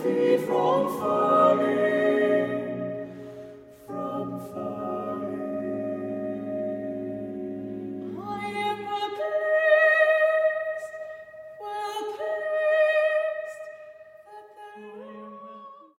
thee from falling, from falling. I am well pleased that thou